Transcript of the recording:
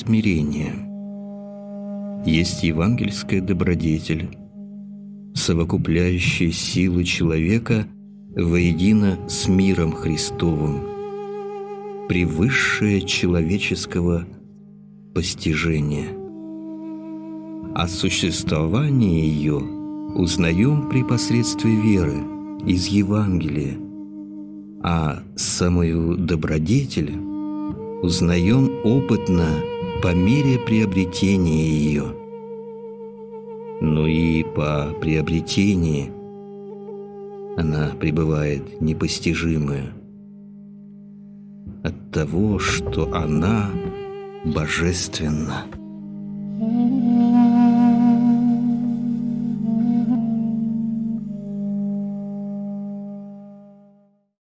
смирение. Есть евангельская добродетель, совокупляющая силы человека воедино с миром Христовым, превысшая человеческого постижения. О существовании ее узнаем при посредстве веры из Евангелия, а самую добродетель узнаем опытно по мере приобретения ее. Но и по приобретении она пребывает непостижимая от того, что она божественна.